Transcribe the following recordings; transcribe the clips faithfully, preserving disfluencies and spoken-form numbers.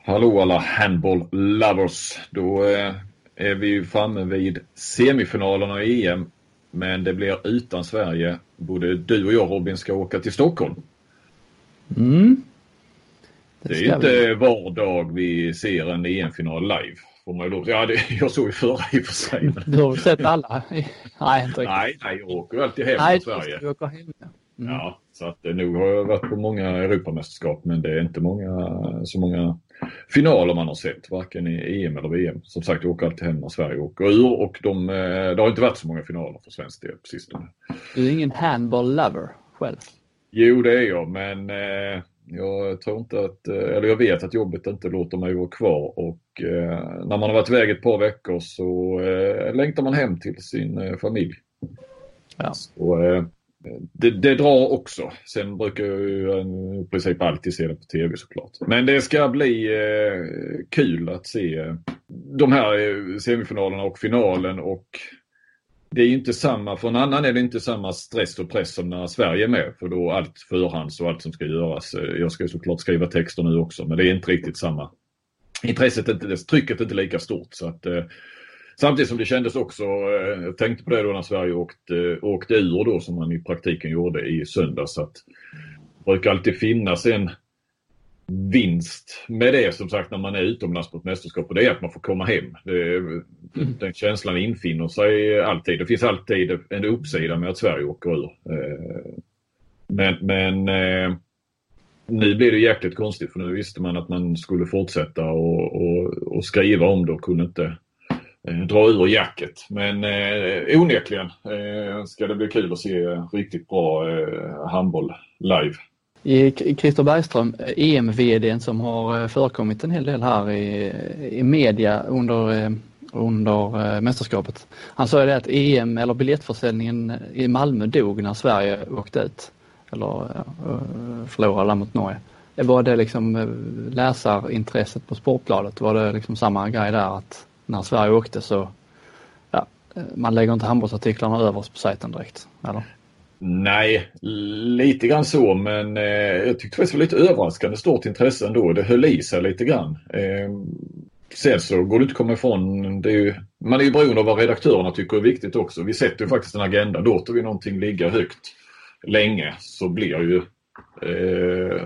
Hallå alla handball lovers. Då eh, är vi ju framme vid semifinalerna i E M. Men det blir utan Sverige. Både du och jag, Robin, ska åka till Stockholm. Mm. Det, det är ju inte vi. Var dag vi ser en E M-final live. Får man ju lov. Ja, det, jag såg ju förra i och för sig. Men... Du har sett alla? Nej, inte riktigt. Nej, nej, jag åker ju alltid hem nej, till Sverige. Du åker hem. Mm. Ja, så att nu har jag varit på många Europamästerskap, men det är inte många, så många finaler man har sett, varken i E M eller V M. Som sagt, jag åker alltid hem när Sverige åker ur, och de, det har inte varit så många finaler för svensk del precis nu. Du är ingen handball lover själv? Jo, det är jag, men eh, jag tror inte att, eller jag vet att jobbet inte låter mig vara kvar, och eh, när man har varit iväg ett par veckor så eh, längtar man hem till sin eh, familj. Ja. Så, eh, Det, det drar också. Sen brukar jag ju i princip alltid se det på tv såklart. Men det ska bli eh, kul att se eh, de här eh, semifinalerna och finalen. Och det är ju inte samma, för en annan är det inte samma stress och press som när Sverige är med. För då allt förhands och allt som ska göras. Jag ska såklart skriva texter nu också, men det är inte riktigt samma. Intresset är inte, trycket är inte lika stort, så att... Eh, Samtidigt som det kändes också, jag tänkte på det då när Sverige åkte, åkte ur då, som man i praktiken gjorde i söndag, så att det brukar alltid finnas en vinst med det, som sagt, när man är utomlands på ett mästerskap, och det är att man får komma hem. Det, den känslan infinner sig alltid. Det finns alltid en uppsida med att Sverige åker ur. Men, men nu blir det jäkligt konstigt, för nu visste man att man skulle fortsätta och, och, och skriva om det och kunde inte dra ur jacket. Men eh, onekligen eh, ska det bli kul att se riktigt bra eh, handboll live. I Christer Bergström, E M-vdn som har förekommit en hel del här i, i media under, under mästerskapet. Han sa det att E M eller biljettförsäljningen i Malmö dog när Sverige åkte ut. Eller förlorade mot Norge. Var det liksom läsarintresset på Sportbladet? Var det liksom samma grej där, att när Sverige åkte så ja, man lägger inte handbollsartiklarna överst på sajten direkt, eller? Nej, lite grann så, men eh, jag tyckte det var lite överraskande stort intresse ändå. Det höll i sig lite grann. Eh, sen så går det inte att komma ifrån, det är ju, man är ju beroende av vad redaktörerna tycker är viktigt också. Vi sätter ju faktiskt en agenda, låter vi någonting ligga högt länge så blir ju eh,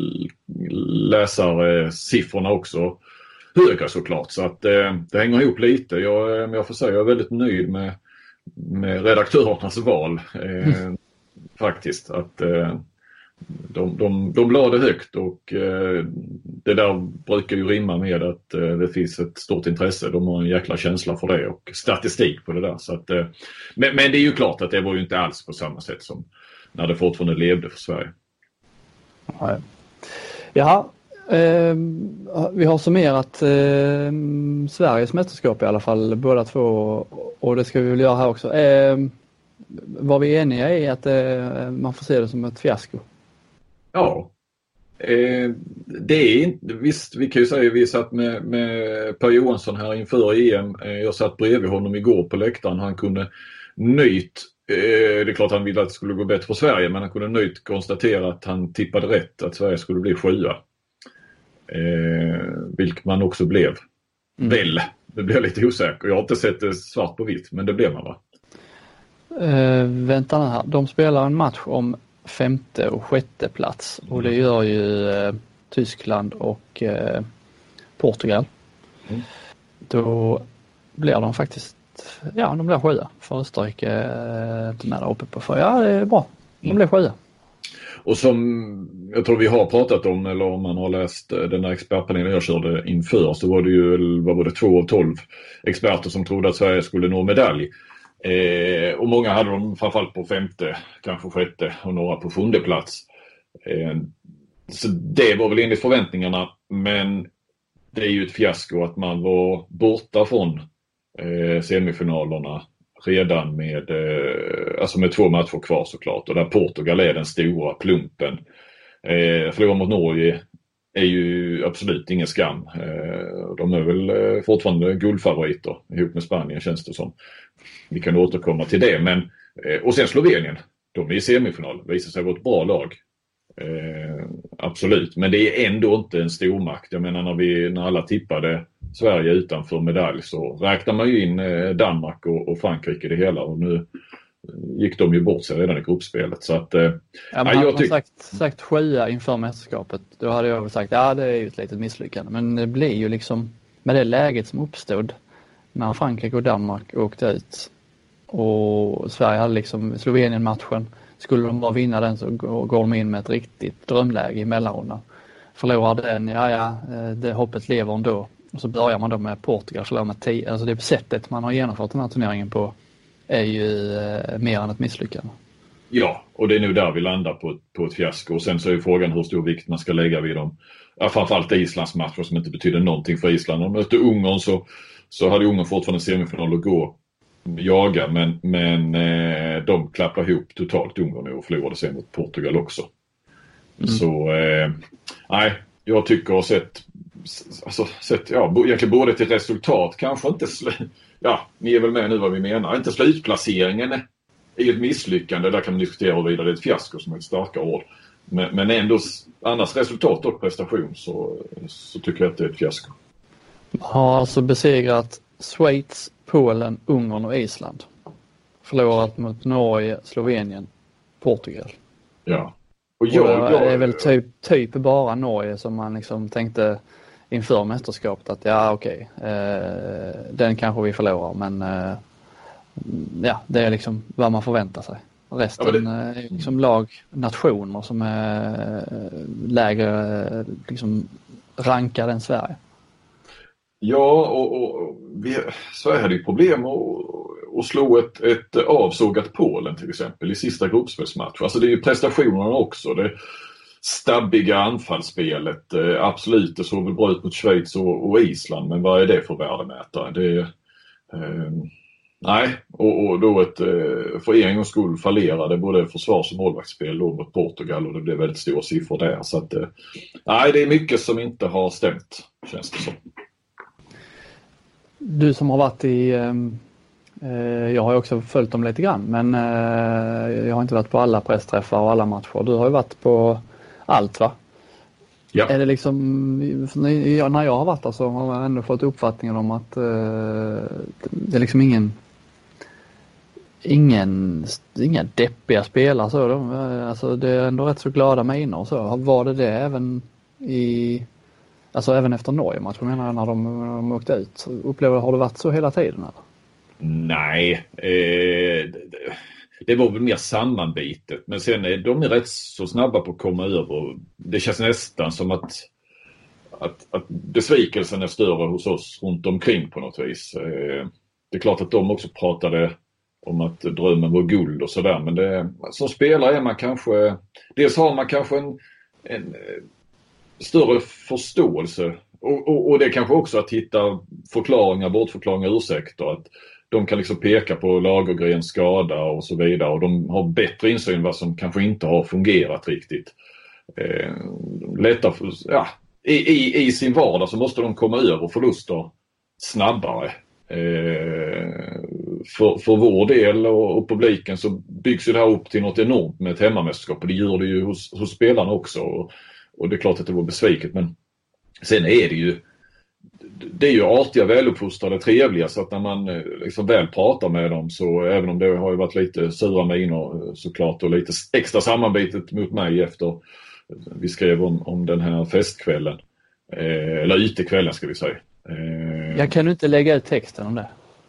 läsarsiffrorna också höga såklart, så att eh, det hänger ihop lite. Jag, jag får säga jag är väldigt nöjd med, med redaktörernas val eh, mm. faktiskt, att eh, de, de, de la det högt, och eh, det där brukar ju rimma med att eh, det finns ett stort intresse. De har en jäkla känsla för det och statistik på det där, så att, eh, men, men det är ju klart att det var ju inte alls på samma sätt som när det fortfarande levde för Sverige. Nej. Ja, Eh, vi har summerat eh, Sveriges mästerskap i alla fall, båda två, och det ska vi väl göra här också. Eh, var vi eniga i att eh, man får se det som ett fiasko? Ja, eh, det är inte, visst, vi kan ju säga att vi satt med, med Per Johansson här inför E M. Eh, jag satt bredvid honom igår på läktaren. Han kunde nöjt, eh, det är klart han ville att det skulle gå bättre för Sverige, men han kunde nöjt konstatera att han tippade rätt, att Sverige skulle bli sjua. Eh, vilket man också blev. Mm. Väl, det blev lite osäker. Jag har inte sett det svart på vitt, men det blev man, va? Eh, vänta här. De spelar en match om femte och sjätte plats. Mm. Och det gör ju eh, Tyskland och eh, Portugal. Mm. Då blir de faktiskt, ja, de blir sjua. För Österrike eh, inte med där uppe på. För ja, det är bra. De blir sjua. Och som jag tror vi har pratat om, eller om man har läst den här expertpanelen jag körde inför, så var det ju, vad var det, två av tolv experter som trodde att Sverige skulle nå medalj. Eh, och många hade de framförallt på femte, kanske sjätte, och några på sjunde plats. Eh, så det var väl enligt förväntningarna, men det är ju ett fiasko att man var borta från eh, semifinalerna redan med, eh, alltså med två matcher kvar såklart, och där Portugal är den stora plumpen. Eh, förlora mot Norge är ju absolut ingen skam. Eh, de är väl eh, fortfarande guldfavoriter ihop med Spanien, känns det som. Vi kan återkomma till det, men eh, och sen Slovenien, de är i semifinal, visar sig vara ett bra lag. Eh, absolut, men det är ändå inte en stormakt. Jag menar när, vi, när alla tippade Sverige utanför medalj så räknar man ju in eh, Danmark och, och Frankrike i det hela, och nu gick de ju bort sig redan i gruppspelet. Så att, eh, ja, men ja, hade jag man tyck- sagt, sagt sjua inför mästerskapet, då hade jag väl sagt ja, det är ju ett litet misslyckande. Men det blir ju liksom med det läget som uppstod när Frankrike och Danmark åkte ut och Sverige hade liksom Slovenien-matchen. Skulle de bara vinna den så går de in med ett riktigt drömläge i mellanrundan. Förlorar den, ja ja, det hoppet lever ändå. Och så börjar man då med Portugal, förlorar med tio. Alltså det sättet man har genomfört den här turneringen på är ju eh, mer än ett misslyckande. Ja, och det är nu där vi landar på, på ett fiasko. Och sen så är frågan hur stor vikt man ska lägga vid dem. Ja, framförallt Islands matcher som inte betyder någonting för Island. Om de mötte Ungern så, så hade Ungern fortfarande semifinal att gå jaga. Men, men eh, de klappar ihop totalt Ungern och förlorade sen mot Portugal också. Mm. Så eh, nej, jag tycker att sett, alltså, sett ja, egentligen både till resultat, kanske inte sl- ja, ni är väl med nu vad vi menar. Inte slutplaceringen är ett misslyckande, där kan man diskutera vidare, det är ett fiasko som är ett starkare ord. Men, men ändå, annars resultat och prestation så, så tycker jag att det är ett fiasko. Har alltså besegrat Schweiz, Polen, Ungern och Island. Förlorat mot Norge, Slovenien, Portugal. Ja. Och jag, jag, och jag, det är väl typ, typ bara Norge som man liksom tänkte inför mästerskapet att ja okej, okay, eh, den kanske vi förlorar, men eh, ja, det är liksom vad man förväntar sig. Resten ja, det... är liksom lag, nationer som är lägre liksom rankade än Sverige. Ja, och, och vi, Sverige hade ju problem att, att slå ett, ett avsågat Polen till exempel i sista gruppspelsmatch. Alltså det är ju prestationerna också. Det stabbiga anfallsspelet, absolut, det såg väl bra ut mot Schweiz och, och Island, men vad är det för värdemätare? Det eh, nej, och, och då ett för en gångs skull fallerade både försvars- och målvaktsspel då mot Portugal, och det blev väldigt stora siffror där. Så att nej, det är mycket som inte har stämt, känns det som. Du som har varit i, eh, jag har ju också följt dem lite grann, men eh, jag har inte varit på alla pressträffar och alla matcher. Du har ju varit på allt, va? Ja. Är det liksom, när jag har varit där så har jag ändå fått uppfattningen om att eh, det är liksom ingen, ingen, inga deppiga spelare så. De, alltså det är ändå rätt så glada miner och så. Var det det även i... Alltså även efter Norge-matchen, menar jag, när de, när de åkte ut. Upplever, har det varit så hela tiden? Eller? Nej, eh, det, det var väl mer sammanbitet. Men sen är de är rätt så snabba på att komma över. Det känns nästan som att, att, att besvikelsen är större hos oss runt omkring på något vis. Eh, det är klart att de också pratade om att drömmen var guld och sådär. Men det, som spelare är man kanske... Dels har man kanske en... en större förståelse och, och, och det är kanske också att hitta förklaringar, bortförklaringar, ursäkter, att de kan liksom peka på Lagergrens skada och så vidare, och de har bättre insyn vad som kanske inte har fungerat riktigt. Eh, lättare för, ja, i, i, i sin vardag så måste de komma över förluster snabbare. Eh, för, för vår del och, och publiken så byggs ju det här upp till något enormt med ett hemmamästerskap, och det gör det ju hos, hos spelarna också. Och, Och det är klart att det var besviket, men sen är det ju det är ju artiga, väluppfostrade, trevliga, så att när man liksom väl pratar med dem, så även om det har ju varit lite sura miner såklart och lite extra samarbetet mot mig efter vi skrev om, om den här festkvällen eh, eller utekvällen ska vi säga. Eh... Jag kan du inte lägga ut texten om det?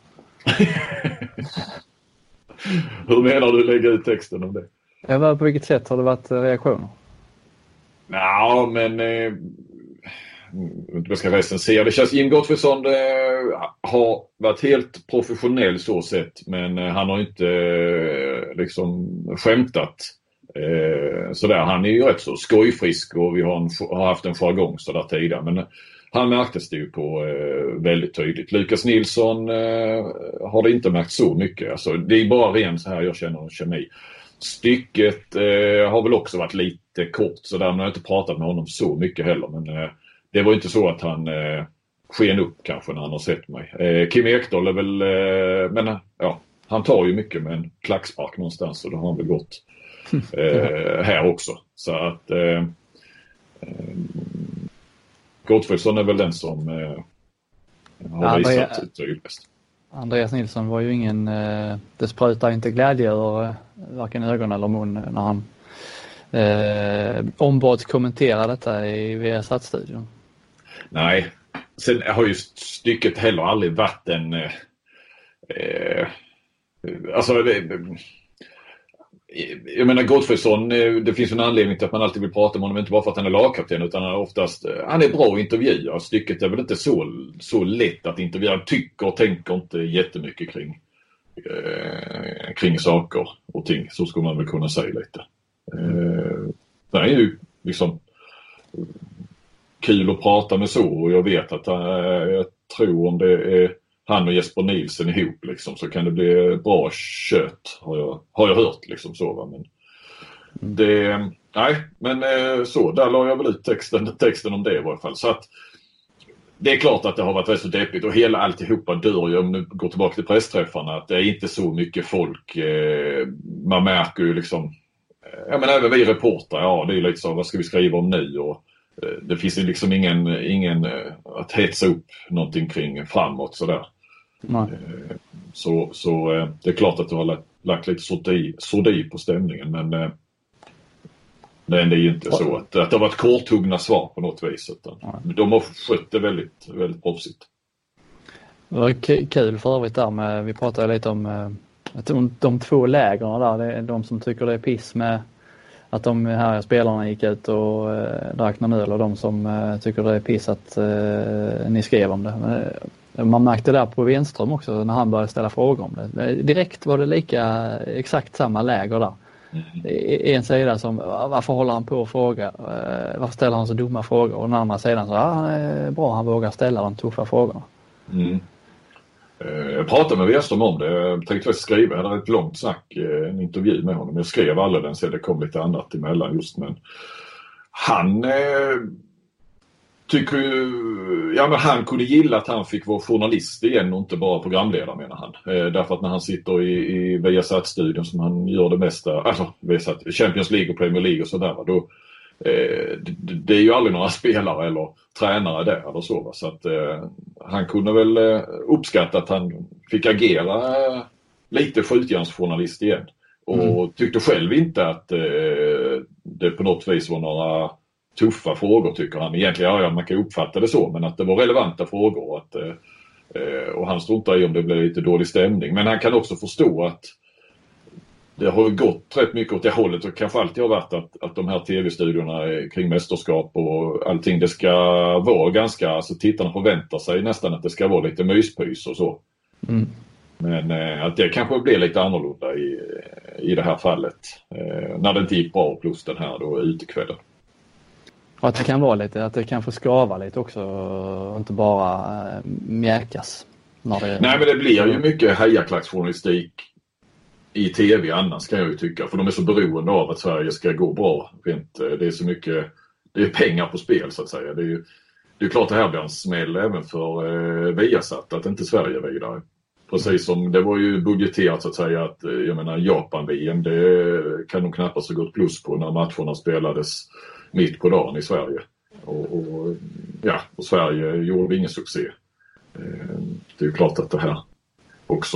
Hur menar du lägga ut texten om det? Jag var på vilket sätt har det varit reaktioner? Ja, men eh, jag ska recensera. Det känns Jim Gottfridsson eh, har varit helt professionell så sett, men eh, han har inte eh, liksom skämtat eh, sådär. Han är ju rätt så skojfrisk, och vi har, en, har haft en jargong sådär tidigare, men eh, han märktes det ju på eh, väldigt tydligt. Lukas Nilsson eh, har det inte märkt så mycket. Alltså, det är bara ren så här jag känner en kemi. Stycket eh, har väl också varit lite kort så där, men jag har inte pratat med honom så mycket heller, men eh, det var inte så att han eh, sken upp kanske när han har sett mig. Eh, Kim Ekdahl är väl, eh, men ja, han tar ju mycket med en klackspark någonstans, och då har han väl gått eh, här också. Så att eh, eh, Gottfridsson är väl den som eh, har Ja, visat Andrea, tydligast. Andreas Nilsson var ju ingen, eh, det sprutar inte glädje ur eh, varken ögon eller mun när han eh, ombads kommentera detta i Viasat-studion. Nej, sen har ju stycket heller aldrig varit en eh, eh, alltså det, jag menar Gottfridsson, det finns en anledning till att man alltid vill prata om honom, inte bara för att han är lagkapten utan han är oftast, han är bra att intervjua. Stycket är väl inte så, så lätt att intervjua. Han tycker och tänker inte jättemycket kring eh, kring saker och ting. Så skulle man väl kunna säga lite. Eh, det är ju liksom kul att prata med så, och jag vet att eh, jag tror om det är han och Jesper Nielsen ihop liksom, så kan det bli bra kött, har jag, har jag hört liksom så, va? Men det, nej, men så, där la jag väl ut texten, texten om det i varje fall. Så att det är klart att det har varit rätt så deppigt, och hela alltihopa dör ju, om nu går tillbaka till pressträffarna, att det är inte så mycket folk, eh, man märker ju liksom, ja men även vi reportrar, ja det är lite så, vad ska vi skriva om nu, och eh, det finns ju liksom ingen, ingen eh, att hetsa upp någonting kring framåt sådär. Nej. Så, så det är klart att du har lagt, lagt lite sordi, sordi på stämningen, men eh, det är ju inte så att, att det har varit korthuggna svar på något vis, utan de har skött det väldigt, väldigt proffsigt. Det var k- kul för övrigt där med, vi pratade lite om att de, de två lägren där, det är de som tycker det är piss med att de här spelarna gick ut och eh, drack någon öl, och de som eh, tycker det är piss att eh, ni skrev om det. Men, man märkte där på Wenström också när han började ställa frågor om det. Direkt var det lika exakt samma läger där. Mm. En sida som, varför håller han på att fråga? Varför ställer han så dumma frågor? Och den andra sidan så, ja, han är bra, han vågar ställa de tuffa frågorna. Mm. Jag pratade med Wenström om det. Jag tänkte skriva, jag hade ett långt snack, en intervju med honom. Jag skrev alla den, så det kom lite annat emellan just, men han eh, tycker ju, ja men han kunde gilla att han fick vara journalist igen och inte bara programledare, menar han. Eh, därför att när han sitter i, i Viasat-studion som han gör det mesta, alltså Viasat, Champions League och Premier League och sådär, då eh, det, det är ju aldrig några spelare eller tränare där eller så, va? Så att eh, han kunde väl eh, uppskatta att han fick agera eh, lite skjutjärnsjournalist igen. Och mm. tyckte själv inte att eh, det på något vis var några tuffa frågor, tycker han. Egentligen, ja, man kan uppfatta det så, men att det var relevanta frågor. Att, eh, och han struntar i om det blev lite dålig stämning. Men han kan också förstå att det har gått rätt mycket åt det hållet, och kanske alltid har varit att, att de här tv-studiorna kring mästerskap och allting, det ska vara ganska, alltså tittarna förväntar sig nästan att det ska vara lite myspys och så. Mm. Men eh, att det kanske blir lite annorlunda i, i det här fallet. Eh, när det inte gick bra, plus den här då utekvällen. Och att det kan vara lite, att det kan få skava lite också och inte bara äh, mjäkas. När det... Nej, men det blir ju mycket hejaklacksjournalistik i tv annars, kan jag ju tycka. För de är så beroende av att Sverige ska gå bra. Det är så mycket, det är pengar på spel så att säga. Det är ju det är klart det här blir en smäll även för eh, Viasat att inte Sverige är vidare. Precis som det var ju budgeterat så att säga att, jag menar, Japan-V M, det kan nog knappast ha gått plus på när matcherna spelades mitt på dagen i Sverige. Och, och, ja, och Sverige gjorde ingen succé. Det är ju klart att det här också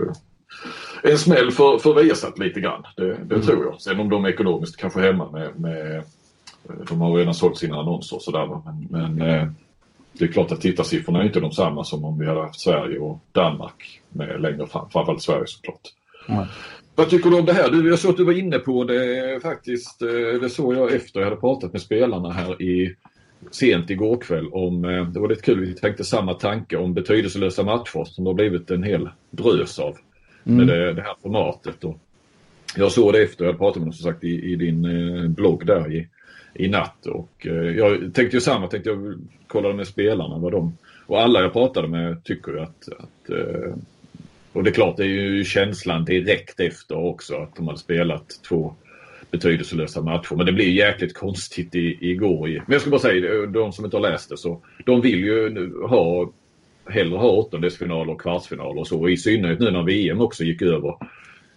är en smäll för, för Viasat lite grann. Det, det mm. tror jag. Sen om de är ekonomiskt kanske hemma med, med de har redan sålt sina annonser och sådär. Men, men det är klart att tittarsiffrorna är inte de samma som om vi hade haft Sverige och Danmark med längre fram. Framförallt Sverige såklart. Mm. Vad tycker du om det här? Du, jag såg att du var inne på det faktiskt. Det såg jag efter jag hade pratat med spelarna här i sent igår kväll. Om, det var lite kul, vi tänkte samma tanke om betydelselösa matcher som det har blivit en hel drös av mm. med det, det här formatet. Och jag såg det efter jag hade pratat med dem som sagt i, i din blogg där i, i natt. Och jag tänkte ju samma, tänkte jag kollade med spelarna vad de, och alla jag pratade med tycker ju att, att och det är klart, det är ju känslan direkt efter också att de hade spelat två betydelselösa matcher. Men det blir ju jäkligt konstigt i, igår. I, men jag ska bara säga, de som inte har läst det, så de vill ju ha hellre ha åttondelsfinaler och kvartsfinaler och så. Och i synnerhet nu när V M också gick över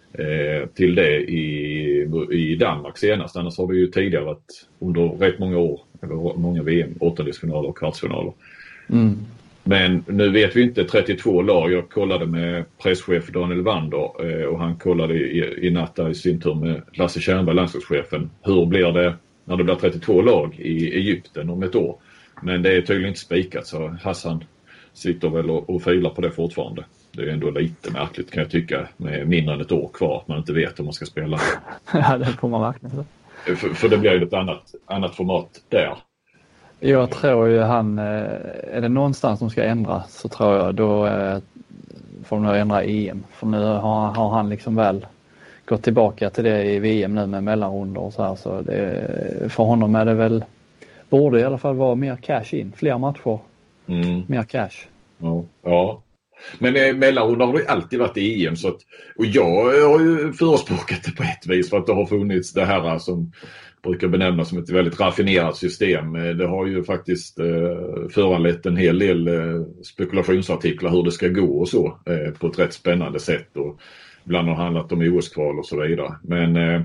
eh, till det i, i Danmark senast. Annars har vi ju tidigare varit under rätt många år, eller många V M, åttondelsfinaler och kvartsfinaler. Mm. Men nu vet vi inte trettiotvå lag. Jag kollade med presschef Daniel Wander eh, och han kollade i, i natt i sin tur med Lasse Tjernberg, landslagschefen. Hur blir det när det blir trettiotvå lag i Egypten om ett år? Men det är tydligen inte spikat, så Hassan sitter väl och, och filar på det fortfarande. Det är ändå lite märkligt kan jag tycka, med mindre än ett år kvar att man inte vet om man ska spela. Ja, det får man verkligen. För, för det blir ju ett annat, annat format där. Jag tror ju han, är det någonstans som ska ändra så tror jag då får de ändra E M. För nu har, har han liksom väl gått tillbaka till det i V M nu med mellanrundor och så här. Så det, för honom är det väl, borde i alla fall vara mer cash in, fler matcher, mm. mer cash. Ja, ja. Men eh, mellanrundor har det alltid varit i E M så att, och jag har ju förespråkat det på ett vis för att det har funnits det här som brukar benämnas som ett väldigt raffinerat system. Det har ju faktiskt eh, föranlett en hel del eh, spekulationsartiklar hur det ska gå och så eh, på ett rätt spännande sätt, och ibland har det handlat om O S-kval och så vidare. Men eh,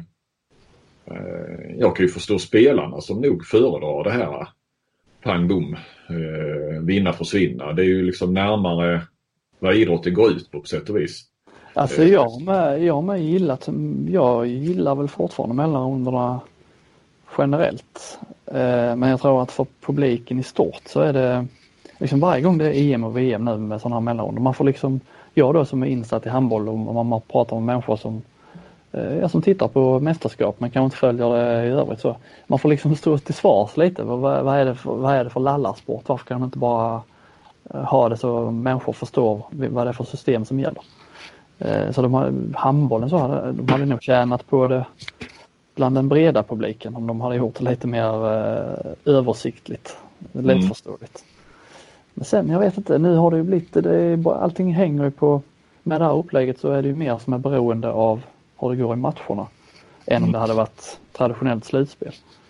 eh, jag kan ju förstå spelarna som nog föredrar det här pang bom, eh, vinna försvinna. Det är ju liksom närmare vad idrotten går ut på på sätt och vis. Alltså jag med, jag med gillat, jag gillar väl fortfarande mellanrunderna generellt. Eh, men jag tror att för publiken i stort så är det liksom varje gång det är E M och V M nu med sådana här mellanrundor. Man får liksom, jag då som är insatt i handboll och man pratar med människor som, eh, som tittar på mästerskap men kanske inte följer det i övrigt, så man får liksom stå till svars lite. Vad, vad, är det för, vad är det för lallarsport? Varför kan man inte bara ha det så människor förstår vad det är för system som gäller? Eh, så de har, handbollen så hade, de hade nog tjänat på det bland den breda publiken om de hade gjort det lite mer eh, översiktligt, lättförståeligt. Mm. Men sen, jag vet inte, nu har det ju blivit, det är, allting hänger ju på, med det här upplägget så är det ju mer som är beroende av hur det går i matcherna än om det hade varit traditionellt slutspel.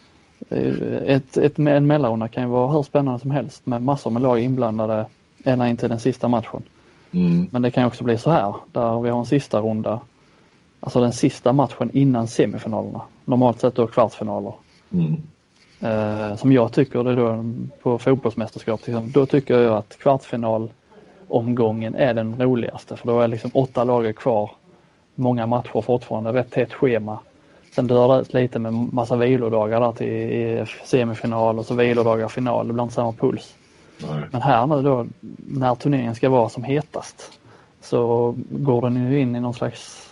Ett, ett, en mellanrunda kan ju vara hur spännande som helst med massor med lag inblandade ända in till den sista matchen. Mm. Men det kan ju också bli så här, där vi har en sista runda, alltså den sista matchen innan semifinalerna. Normalt sett då kvartsfinaler. Mm. Eh, som jag tycker det då på fotbollsmästerskap. Liksom, då tycker jag att kvartsfinalomgången är den roligaste. För då är liksom åtta lag kvar. Många matcher fortfarande. Rätt tätt schema. Sen dör det ut lite med massa vilodagar där till semifinal och så vilodagar final. Det blir inte samma puls. Nej. Men här nu då, när turneringen ska vara som hetast, så går den ju in i någon slags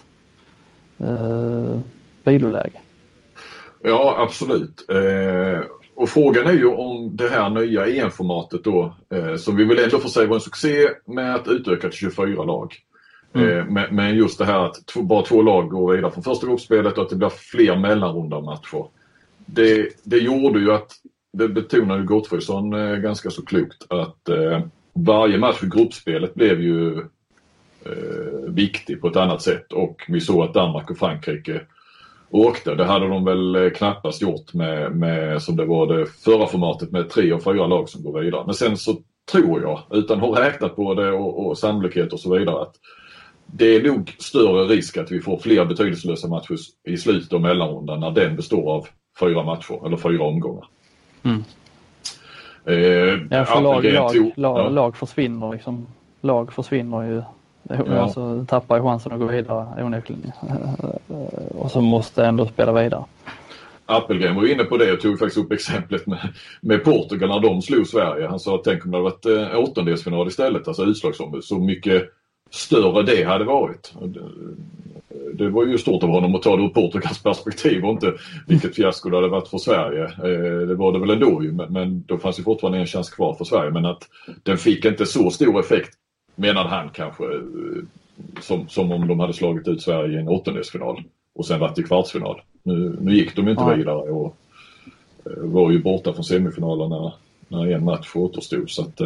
eh, viloläge. Ja, absolut. Eh, och frågan är ju om det här nya E M-formatet då, eh, som vi vill ändå få säga var en succé med att utöka till tjugofyra lag. Mm. Eh, men, men just det här att två, bara två lag går vidare från första gruppspelet och att det blir fler mellanrunda matcher. Det, det gjorde ju att, det betonar ju Gottfridsson eh, ganska så klokt, att eh, varje match i gruppspelet blev ju eh, viktig på ett annat sätt, och vi såg att Danmark och Frankrike åkte. Det hade de väl knappast gjort med, med som det var det förra formatet med tre och fyra lag som går vidare. Men sen så tror jag, utan att ha räknat på det och, och sannolikhet och så vidare, att det är nog större risk att vi får fler betydelselösa matcher i slutet av mellanrundan när den består av fyra matcher eller fyra omgångar. Mm. Eh, ja, för lag, lag, tog, lag, ja. lag försvinner liksom. Lag försvinner ju. Ja. Alltså, tappar ju chansen att gå vidare onekligen. Och så måste ändå spela vidare. Appelgren var inne på det och tog faktiskt upp exemplet med, med Portugal när de slog Sverige. Han sa att tänk om det hade varit eh, åttondelsfinal istället, alltså utslagsombud. Så mycket större det hade varit. Det, det var ju stort av honom att ta det ur Portugals perspektiv och inte vilket fiasko det hade varit för Sverige. Eh, det var det väl ändå ju, men, men då fanns ju fortfarande en chans kvar för Sverige. Men att den fick inte så stor effekt, menade han kanske, som, som om de hade slagit ut Sverige i en åttondelsfinal och sen varit i kvartsfinal. Nu, nu gick de inte ja. vidare och var ju borta från semifinalerna när en match återstod. Så att,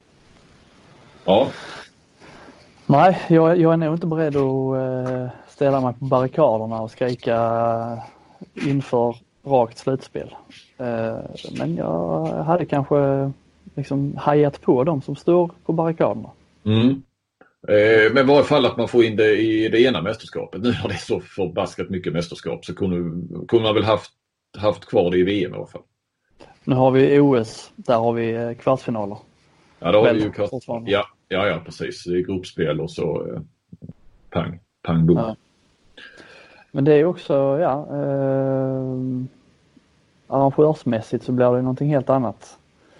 ja. Nej, jag, jag är nog inte beredd att ställa mig på barrikaderna och skrika inför rakt slutspel. Men jag hade kanske liksom hajat på dem som står på barrikaderna. Mm. Eh, men i varje fall att man får in det i det ena mästerskapet. Nu har det så förbaskat mycket mästerskap så kunde, kunde man väl haft, haft kvar det i V M i alla fall. Nu har vi O S, där har vi kvartsfinaler. Ja, då har vi ju kvart... ja, ja, ja, precis. Det är gruppspel och så eh, pang, pang, boom. Ja. Men det är också, ja, eh, arrangörsmässigt så blir det någonting helt annat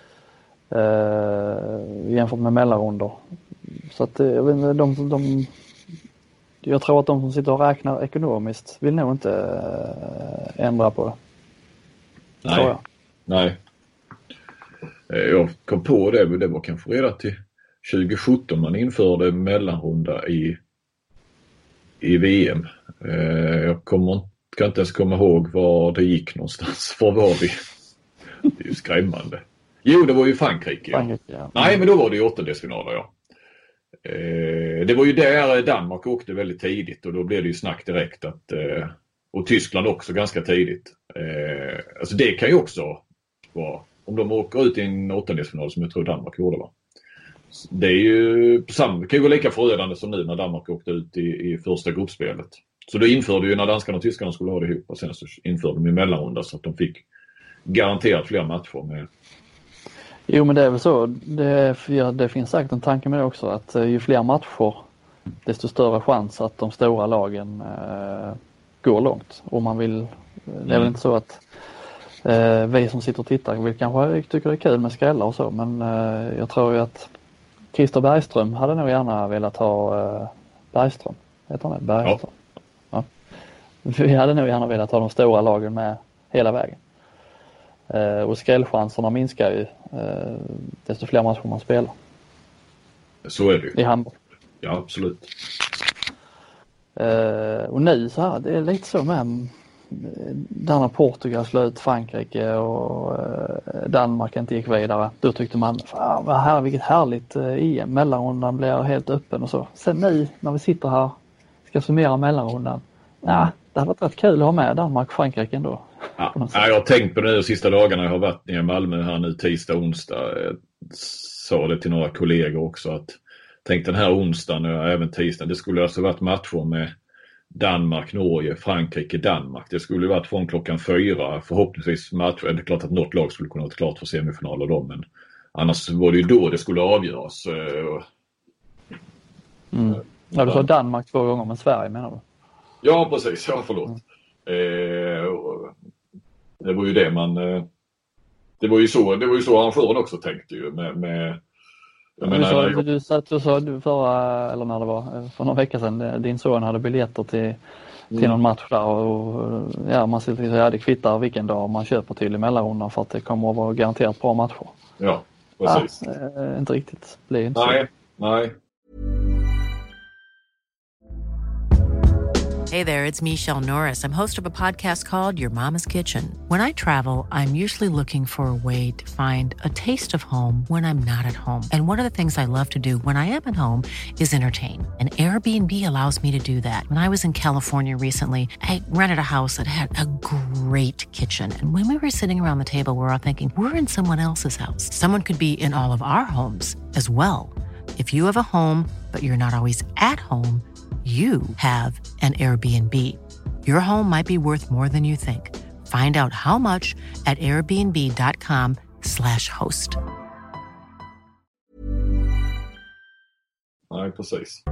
eh, jämfört med mellanrundor. Så att jag vet inte, de, de, jag tror att de som sitter och räknar ekonomiskt vill nog inte eh, ändra på det. Nej, tror jag. Nej. Jag kom på det, men det var kanske redan till tjugo sjutton man införde mellanrunda i, i V M. Jag kommer, kan inte ens komma ihåg var det gick någonstans. Var var vi? Det är ju skrämmande. Jo, det var ju Frankrike. Ja. Frankrike ja. Nej, men då var det ju åttondelsfinaler, ja. Det var ju där Danmark åkte väldigt tidigt och då blev det ju snack direkt att, och Tyskland också ganska tidigt. Alltså det kan ju också vara, om de åker ut i en åttondelsfinal som jag tror Danmark gjorde, va? Det är ju samma, det kan ju gå lika förödande som nu när Danmark åkte ut i, i första gruppspelet. Så då införde ju när danskarna och tyskarna skulle ha det ihop och sen så införde de i mellanrunda så att de fick garanterat fler matcher med. Jo, men det är väl så. Det, ja, det finns säkert en tanke med det också att ju fler matcher desto större chans att de stora lagen eh, går långt. Och man vill, det är mm. väl inte så att eh, vi som sitter och tittar vill kanske tycker det är kul med skrällar och så, men eh, jag tror ju att Christer Bergström hade nog gärna velat ha eh, Bergström, heter han det? Bergström. Ja. Ja. Vi hade nog gärna velat ha de stora lagen med hela vägen. Eh, och skrällchanserna minskar ju eh, desto fler matcher man spelar. Så är det ju. I handboll. Ja, absolut. Eh, och nu så här, det är lite så med där när Portugal slöt Frankrike och eh, Danmark inte gick vidare. Då tyckte man, fan vad här, vilket härligt eh, E M. Mellanrundan blir helt öppen och så. Sen nu när vi sitter här ska summera mellanrundan. Ja, det hade varit rätt kul att ha med Danmark och Frankrike ändå. Ja, jag har tänkt på det de sista dagarna jag har varit nere i Malmö här nu tisdag, onsdag. Jag sa det till några kollegor också att tänk den här onsdagen och även tisdagen, det skulle alltså varit matcher med Danmark, Norge, Frankrike, Danmark. Det skulle varit från klockan fyra förhoppningsvis matcher. Det är klart att något lag skulle kunna vara klart för semifinaler då, men annars var det ju då det skulle avgöras. Mm. Ja, du sa Danmark två gånger, men Sverige menar du? Ja, precis. Ja, förlåt. Mm. Eh, det var ju det man... Eh, det var ju så, det var ju så arrangören också tänkte ju med... med jag menar, du, sa, jag... du satt och sa du förra, eller när det var, för några veckor sedan, din son hade biljetter till, till mm. någon match där och ja, man ser till att det kvittar vilken dag man köper till i mellanrundan för att det kommer att vara garanterat bra matcher. Ja, precis. Ja, äh, inte riktigt. Blir inte nej, så. nej. Hey there, it's Michelle Norris. I'm host of a podcast called Your Mama's Kitchen. When I travel, I'm usually looking for a way to find a taste of home when I'm not at home. And one of the things I love to do when I am at home is entertain. And Airbnb allows me to do that. When I was in California recently, I rented a house that had a great kitchen. And when we were sitting around the table, we were all thinking, we're in someone else's house. Someone could be in all of our homes as well. If you have a home, but you're not always at home, you have an Airbnb. Your home might be worth more than you think. Find out how much at airbnb.com slash host. Nej, precis.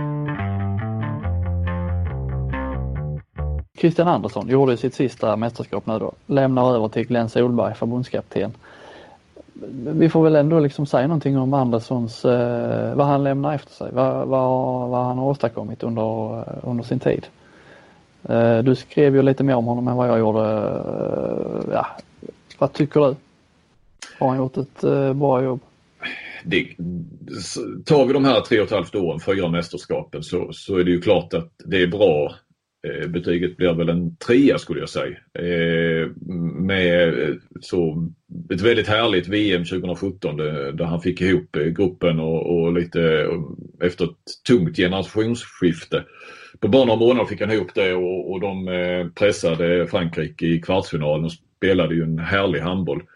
Christian Andersson gjorde sitt sista mästerskap nu då. Lämnar över till Glenn Solberg, förbundskapten. Vi får väl ändå liksom säga någonting om Anderssons, eh, vad han lämnar efter sig, vad, vad, vad han har åstadkommit under, under sin tid. Eh, du skrev ju lite mer om honom än vad jag gjorde. Eh, ja, vad tycker du? Har han gjort ett eh, bra jobb? Det, tar vi de här tre och ett halvt åren, fyra mästerskapen, så, så är det ju klart att det är bra. Eh, betyget blir väl en trea skulle jag säga. Eh, med så ett väldigt härligt V M tjugo sjutton där, där han fick ihop gruppen och, och lite och efter ett tungt generationsskifte. På bara några månader fick han ihop det och, och de eh, pressade Frankrike i kvartsfinalen och spelade ju en härlig handboll.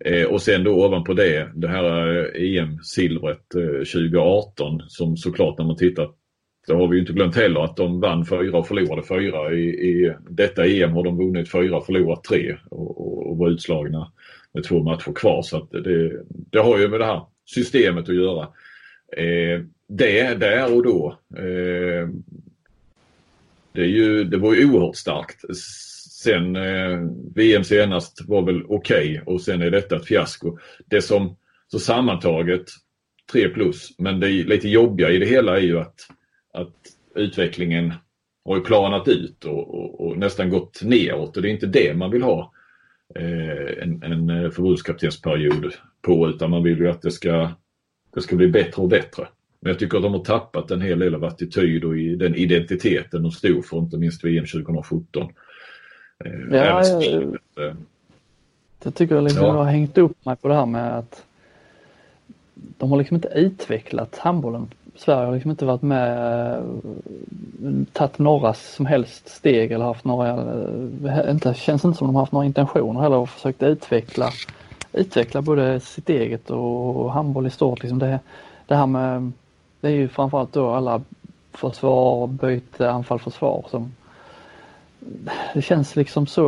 Eh, och sen då ovanpå det, det här E M-silvret eh, tjugo arton som såklart när man tittar, det har vi ju inte glömt heller att de vann fyra och förlorade fyra. I, i detta E M har de vunnit fyra och förlorat tre och, och, och var utslagna med två matcher kvar. Så att det, det har ju med det här systemet att göra. Eh, det där och då eh, det, är ju, det var ju oerhört starkt. Sen eh, V M senast var väl okej okay, och sen är detta ett fiasko. Det som så sammantaget tre plus, men det är lite jobbiga i det hela är ju att, att utvecklingen har ju planat ut och, och, och nästan gått neråt och det är inte det man vill ha eh, en, en förbundskaptensperiod på, utan man vill ju att det ska, det ska bli bättre och bättre. Men jag tycker att de har tappat en hel del av attityd och i den identiteten de stod för, inte minst V M tjugo sjutton. Ja, jag, jag tycker att liksom ja. jag har hängt upp mig på det här med att de har liksom inte utvecklat handbollen. Sverige har liksom inte varit med, tagit några som helst steg eller haft några, inte, känns inte som de har haft några intentioner heller och försökt utveckla, utveckla både sitt eget och handboll i stort. Liksom det, det här med, det är ju framförallt då alla försvar, byte, anfall, försvar som det känns liksom så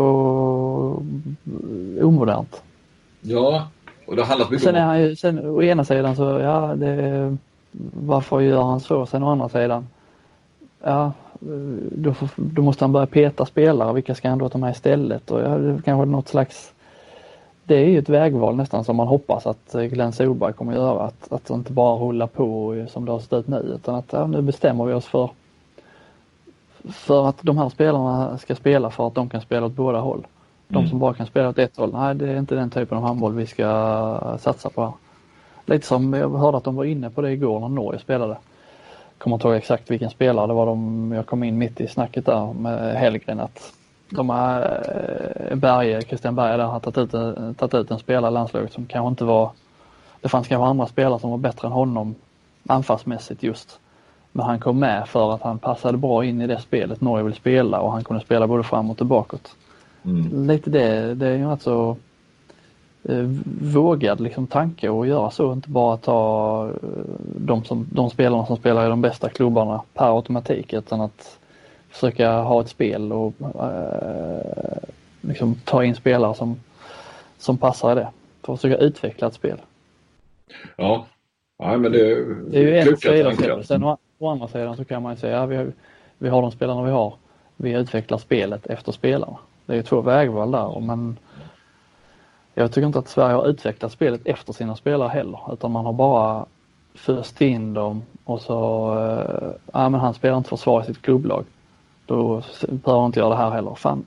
omodernt. Ja, och det handlar mycket sen är han ju, sen å ena sidan så ja, det, varför gör han så? Sen å andra sidan ja, då, får, då måste han börja peta spelare. Vilka ska han då ta med istället? Och ja, det kanske något slags, det är ju ett vägval nästan som man hoppas att Glenn Solberg kommer att göra. Att, att inte bara rulla på som det har stått nu, utan att ja, nu bestämmer vi oss för För att de här spelarna ska spela för att de kan spela åt båda håll. De mm. som bara kan spela åt ett håll, nej det är inte den typen av handboll vi ska satsa på här. Lite som jag hörde att de var inne på det igår när Norge spelade. Kommer inte ihåg exakt vilken spelare det var de, jag kom in mitt i snacket där med Hellgren att de har Berge, Christian Berge där har tagit ut, tagit ut en spelare i landslaget som kanske inte var, det fanns kanske andra spelare som var bättre än honom anfallsmässigt just. Men han kom med för att han passade bra in i det spelet Norge vill spela och han kunde spela både framåt och bakåt. Mm. Lite det, det är ju alltså eh, vågad liksom tanke att göra så, inte bara ta eh, de, som, de spelarna som spelar i de bästa klubbarna per automatik, utan att försöka ha ett spel och eh, liksom ta in spelare som, som passar i det. För att försöka utveckla ett spel. Ja, ja men det, det är ju en sida. Sen å, å andra sidan så kan man ju säga ja, vi, har, vi har de spelarna vi har. Vi utvecklar spelet efter spelarna. Det är ju två vägval där. Men jag tycker inte att Sverige har utvecklat spelet efter sina spelare heller. Utan man har bara först in dem och så äh, ja, men han spelar inte försvar i sitt klubblag. Då behöver han inte göra det här heller. Fan,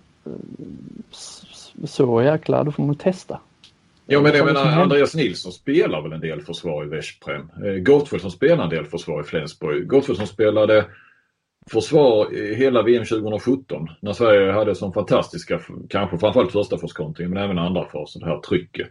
så jäkla, då får man testa. Ja, men jag menar, Andreas Nilsson spelar väl en del försvar i Veszprem. Gottfridsson spelar en del försvar i Flensburg. Gottfridsson spelade försvar i hela V M tjugo sjutton när Sverige hade som fantastiska, kanske framförallt första förskontringen men även andra fasen, det här trycket.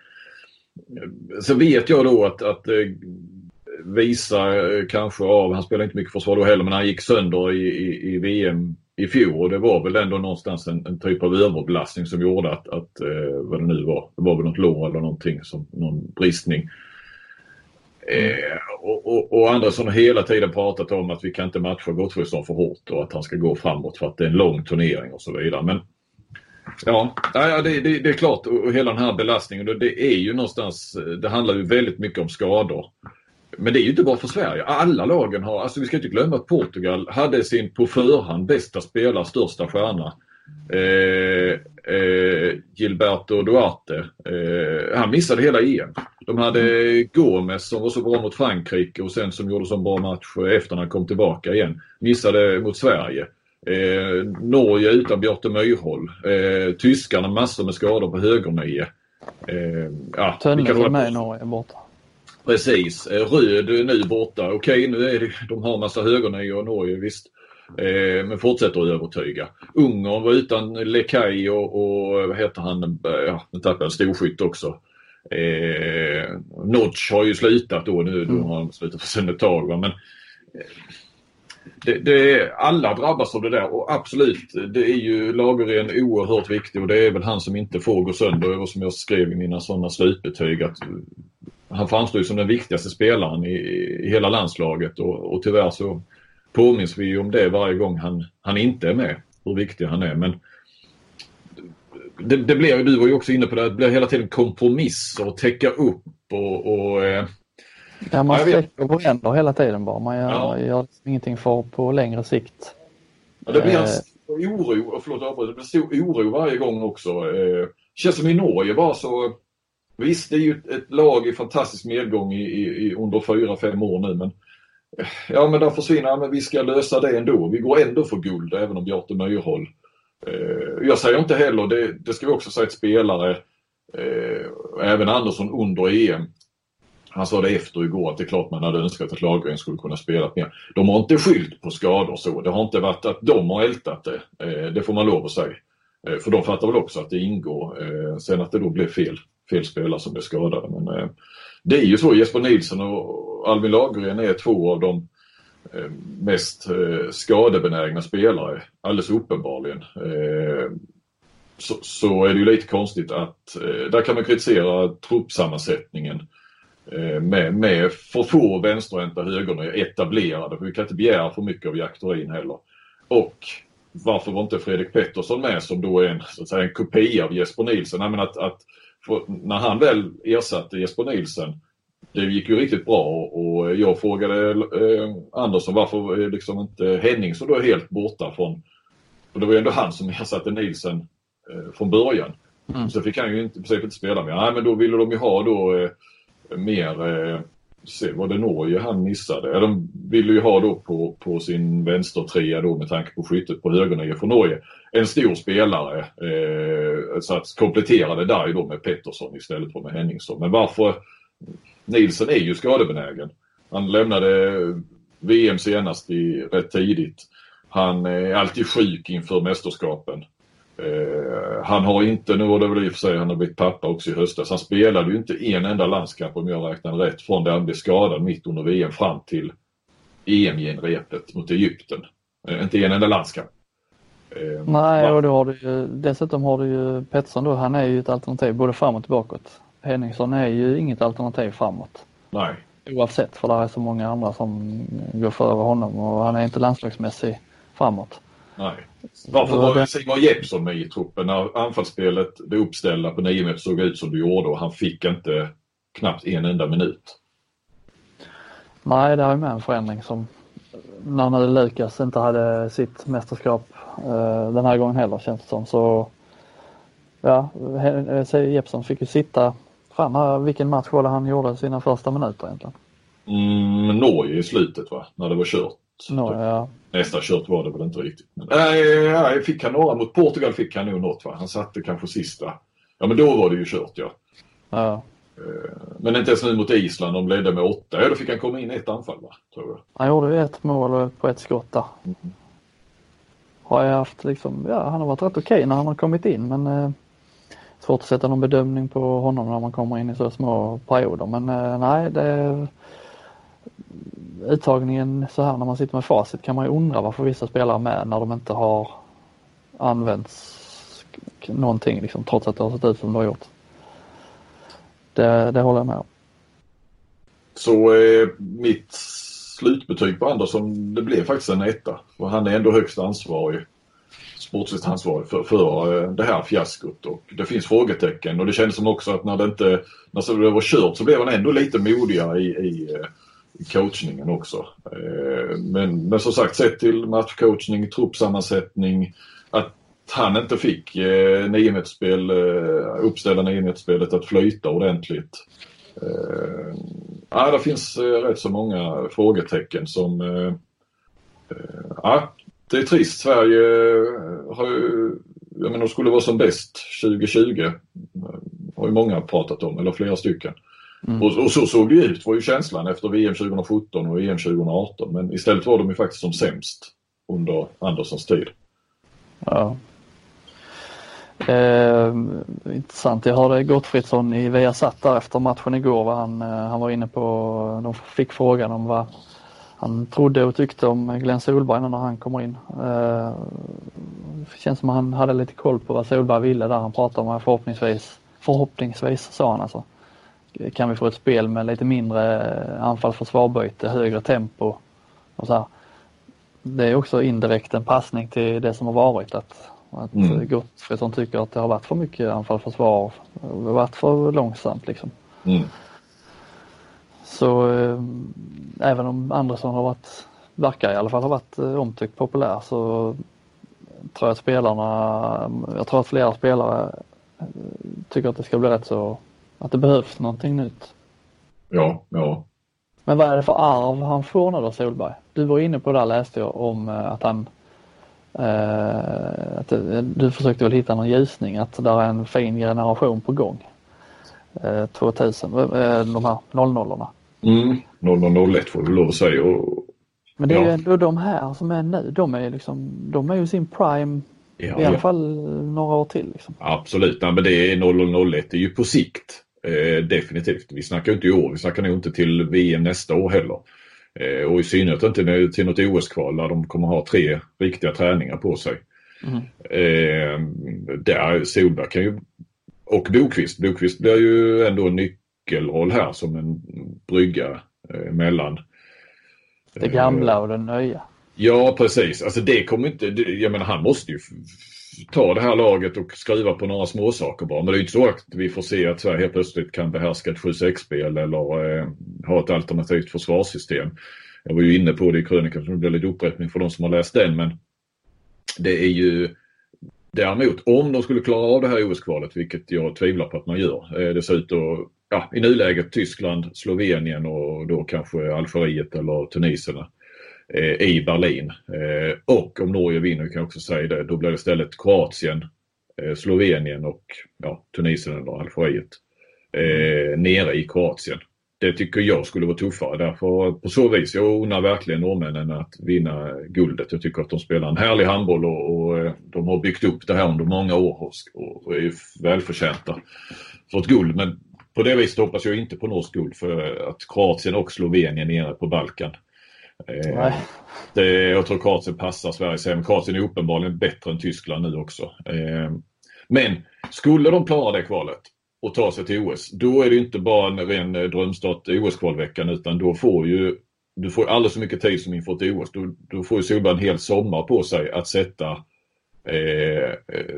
Så vet jag då att, att visa kanske av, han spelade inte mycket försvar då heller, men han gick sönder i, i, i V M i fjol och det var väl ändå någonstans en, en typ av överbelastning som gjorde att, att eh, vad det nu var, det var väl något lår eller någonting, som någon bristning. Eh, och, och, och Andersson har hela tiden pratat om att vi kan inte matcha Gottfridsson för hårt och att han ska gå framåt för att det är en lång turnering och så vidare. Men ja, ja det, det, det är klart, och hela den här belastningen, det är ju någonstans, det handlar ju väldigt mycket om skador. Men det är ju inte bara för Sverige. Alla lagen har, alltså vi ska inte glömma att Portugal hade sin på förhand bästa spelare, största stjärna. Eh, eh, Gilberto Duarte. Eh, han missade hela E M. De hade mm. Gomes som var så bra mot Frankrike och sen som gjorde så bra match efter när han kom tillbaka igen. Missade mot Sverige. Eh, Norge utan Björte Myrhåll. Eh, tyskarna massor med skador på högernio. Eh, ja, Tönne med i Norge borta. Precis. Röd nu borta. Okej, nu är det, de har massa högernio och Norge, visst. Eh, men fortsätter att övertyga. Ungern var utan Lekaj och, och vad heter han? Ja, nu tappade en storskytt också. Eh, Notch har ju slutat då nu. Mm. Då har han slutat för sen ett tag. Va? Men eh, det, det är, alla drabbas av det där och absolut, det är ju Lagergren oerhört viktig och det är väl han som inte får gå sönder och som jag skrev i mina sådana slutbetyg att han framstår som den viktigaste spelaren i, i hela landslaget och, och tyvärr så påminns vi om det varje gång han, han inte är med, hur viktig han är. Men det, det blir, du var ju också inne på det, det blir hela tiden kompromisser och täcka upp och... och eh, ja, man sträcker på ändå hela tiden bara. Man gör, ja. gör ingenting för på längre sikt. Ja, det blir en stor oro, förlåt, det blir stor oro varje gång också. Eh, känns som i Norge bara så... Visst, det är ju ett, ett lag i fantastisk medgång i, i, i under fyra, fem år nu, men ja, men där försvinner, men vi ska lösa det ändå. Vi går ändå för guld, även om Bjarte Myrhåll. Eh, jag säger inte heller, det, det ska vi också säga att spelare, eh, även Andersson under E M, han sa det efter igår att det är klart man hade önskat att Lagergren skulle kunna spela mer. De har inte skyllt på skador så, det har inte varit att de har ältat det, eh, det får man lov att säga. Eh, för de fattar väl också att det ingår, eh, sen att det då blev fel. fel spelare som blev skadade. Men eh, det är ju så, Jesper Nilsson och Albin Lagergren är två av de eh, mest eh, skadebenägna spelare, alldeles uppenbarligen. Eh, så, så är det ju lite konstigt att eh, där kan man kritisera truppsammansättningen eh, med, med för få vänsterhänta högerna etablerade, för vi kan inte begära för mycket av Jack Thorin heller. Och varför var inte Fredrik Pettersson med som då är en, så att säga, en kopia av Jesper Nilsson? Jag menar att, att för när han väl ersatte Jesper Nilsson, det gick ju riktigt bra och jag frågade eh, Andersson varför är liksom inte Henningsson då är helt borta från, och det var ju ändå han som ersatte Nilsson eh, från början. Mm. Så fick han ju inte, i princip inte spela med. Nej, men då ville de ju ha då eh, mer, eh, se vad det Norge han missade. Ja, de ville ju ha då på, på sin vänstertrea då med tanke på skyttet på högerniga från Norge. En stor spelare eh, så att komplettera det där då med Pettersson istället för med Henningsson. Men varför? Nilsson är ju skadebenägen. Han lämnade V M senast i rätt tidigt. Han är alltid sjuk inför mästerskapen. Eh, han har inte, nu var det väl i och för sig, han har blivit pappa också i höstas. Han spelade ju inte en enda landskamp om jag räknar rätt från där han blev skadad mitt under V M fram till E M-genrepet mot Egypten. Eh, inte en enda landskamp. Eh, Nej, och då har du ju, dessutom har du ju Pettersson då, han är ju ett alternativ både fram och tillbakåt. Henningsson är ju inget alternativ framåt. Nej. Oavsett, för det är så många andra som går före honom och han är inte landslagsmässig framåt. Nej. Varför var det Simon Jeppsson med i truppen när anfallsspelet, det uppställda på nio meter såg ut som det gjorde och han fick inte knappt en enda minut? Nej, det är med en förändring som när nu Lukas inte hade sitt mästerskap eh, den här gången heller, känns det som. Så ja, Jeppsson fick ju sitta. Fan, vilken match var det han gjorde sina första minuter egentligen? Mm, Norge i slutet, va? När det var kört. Norge, ja. Nästa kört var det väl inte riktigt. Men, äh, äh, fick han några mot Portugal, fick han nog något, va? Han satte kanske sista. Ja, men då var det ju kört, ja. Ja. Men inte ens nu mot Island, de ledde med åtta. Ja, då fick han komma in i ett anfall, va? Tror jag. Han gjorde ju ett mål på ett skott där. Mm. Har jag haft liksom, ja, han har varit rätt okej när han har kommit in, men eh, svårt att sätta någon bedömning på honom när man kommer in i så små perioder. Men eh, nej, det uttagningen så här när man sitter med facit kan man ju undra varför vissa spelar med när de inte har använts någonting liksom, trots att det har sett ut som det har gjort. Det, det håller jag med om. Så eh, mitt slutbetyg på Andersson, det blev faktiskt en etta. För han är ändå högst ansvarig, sportsligt ansvarig för, för det här fiaskot. Och det finns frågetecken och det känns som också att när det inte när det var kört så blev han ändå lite modigare i, i, i coachningen också. Men, men som sagt, sett till matchcoachning, truppsammansättning, att han inte fick eh, niometerspel, eh, uppställa niometerspelet att flyta ordentligt. Eh, ja, det finns eh, rätt så många frågetecken som eh, eh, ja, det är trist. Sverige har ju, jag menar, skulle vara som bäst tjugo tjugo, har ju många pratat om, eller flera stycken. Mm. Och, och så såg det ut, var ju känslan efter V M tjugo sjutton och E M tjugo arton, men istället var de ju faktiskt som sämst under Anderssons tid. Ja. Eh, intressant. Jag hörde Gottfridsson i Viasat där efter matchen igår. Var han, eh, han var inne på, de fick frågan om vad han trodde och tyckte om Glenn Solberg när han kommer in. Eh, det känns som att han hade lite koll på vad Solberg ville där han pratade om. Förhoppningsvis, förhoppningsvis sa han alltså. Kan vi få ett spel med lite mindre anfall-försvarbyte, högre tempo och så här. Det är också indirekt en passning till det som har varit. Att, att mm. Gottfridsson tycker att det har varit för mycket anfall-försvar. Det har varit för långsamt liksom. Mm. Så eh, även om Andersson har varit, verkar i alla fall ha varit eh, omtyckt populär, så tror jag att spelarna, jag tror att flera spelare eh, tycker att det ska bli rätt så, att det behövs någonting nytt. Ja, ja. Men vad är det för arv han får nu då, Solberg? Du var inne på det där, läste jag om eh, att han eh, att det, du försökte väl hitta någon ljusning, att det är en fin generation på gång. Eh, tvåtusen, eh, de här noll nollorna. Mm, noll noll noll ett får du lov att säga. Och, men det är ja. ju ändå de här som är nu, de är liksom, de är ju sin prime ja, i alla ja. fall några år till liksom. Absolut, ja, men det är noll noll noll ett, det är ju på sikt. Eh, definitivt. Vi snackar inte i år, vi snackar nog inte till V M nästa år heller. Eh, och i synnerhet inte till något O S-kval där de kommer ha tre riktiga träningar på sig. Mm. Eh, där Solberg kan ju, och Bokvist, Bokvist blir ju ändå en nyckelroll här som en brygga eh, mellan det gamla och det nya. Ja, precis. Alltså det kommer inte, jag menar han måste ju ta det här laget och skriva på några små saker bara. Men det är ju inte så att vi får se att Sverige helt plötsligt kan behärska ett sju sex-spel eller eh, ha ett alternativt försvarssystem. Jag var ju inne på det i krönikan, så det blir lite upprepning för de som har läst den, men det är ju däremot, om de skulle klara av det här O S-kvalet, vilket jag tvivlar på att man gör, eh, det ser ut att, ja, i nuläget Tyskland, Slovenien och då kanske Algeriet eller Tunisierna i Berlin. Och om Norge vinner, kan jag också säga det, då blir det istället Kroatien, Slovenien och ja, Tunisien eller Algeriet eh, nere i Kroatien. Det tycker jag skulle vara tuffare. Därför på så vis, jag undrar verkligen norrmännen att vinna guldet. Jag tycker att de spelar en härlig handboll och, och de har byggt upp det här under många år och är välförtjänta för ett guld. Men på det viset hoppas jag inte på norskt guld, för att Kroatien och Slovenien är nere på Balkan. Eh, det, jag tror Kroatien passar Sverige, men Kroatien är uppenbarligen bättre än Tyskland nu också. Eh, men skulle de klara det kvalet och ta sig till O S, då är det inte bara en ren drömstart i O S-kvalveckan, utan då får ju du får alldeles så mycket tid som inför ett O S. Då, då får ju Solberg en hel sommar på sig att sätta eh,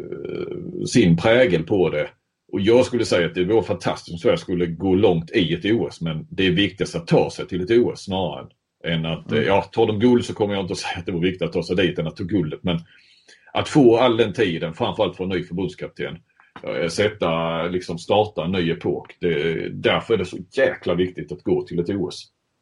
eh, sin prägel på det. Och jag skulle säga att det var fantastiskt om Sverige skulle gå långt i ett O S, men det är viktigast att ta sig till ett O S snarare än att, mm. ja, tar de guld så kommer jag inte att säga att det var viktigt att ta sig dit än att ta guldet. Men att få all den tiden, framförallt för en ny förbundskapten, sätta, liksom starta en ny epok. Det, därför är det så jäkla viktigt att gå till ett O S.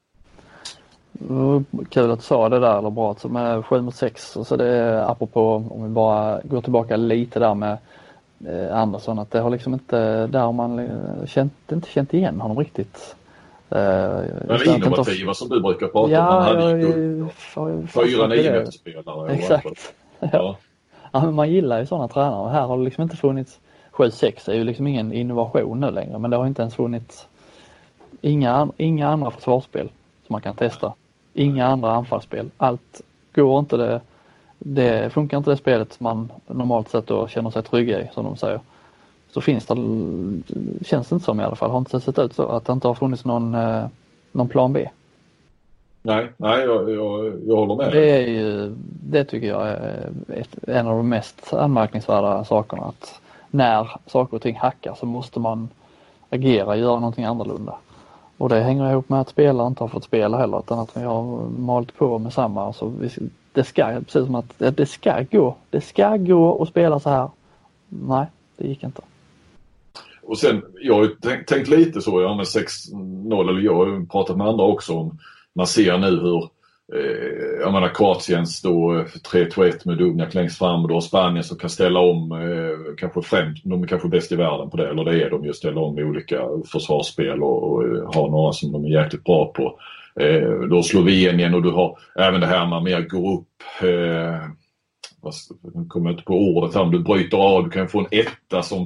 Mm, kul att du sa det där, eller bra, som är sju mot sex. Så det är apropå, om vi bara går tillbaka lite där med eh, Andersson, att det har liksom inte, där man känt, inte känt igen honom riktigt. Uh, Men innovativa som du brukar prata ja, om. Han hade ju fyra nio-meterspelare. Exakt. Ja. Ja, men man gillar ju sådana tränare. Här har det liksom inte funnits, sju sex är ju liksom ingen innovation nu längre. Men det har inte ens funnits inga, inga andra försvarsspel som man kan testa. Inga andra anfallsspel. Allt går inte, det, det funkar inte det spelet som man normalt sett då känner sig trygga i, som de säger. Så finns det, känns det inte som i alla fall, har inte sett ut så att det inte har funnits någon, eh, någon plan B. Nej, nej jag, jag, jag håller med. Det är ju, det tycker jag är ett, en av de mest anmärkningsvärda sakerna, att när saker och ting hackar så måste man agera, göra någonting annorlunda. Och det hänger ihop med att spelare inte har fått spela heller, utan att vi har malt på med samma. Så vi, det ska, precis som att det ska gå, det ska gå att spela så här. Nej, det gick inte. Och sen, jag har ju tänkt, tänkt lite så, ja, med sex noll, eller jag har pratat med andra också om, man ser nu hur eh, jag menar Kroatiens då tre två ett med Dubnjak längst fram, och då Spanien som kan ställa om eh, kanske främst, de är kanske bäst i världen på det, eller det är de ju, ställa om olika försvarsspel och, och har några som de är jäkligt bra på. Eh, då Slovenien, och du har även det här med mer gå upp, eh, vad, kommer jag inte på ordet här, om du bryter av, du kan få en etta som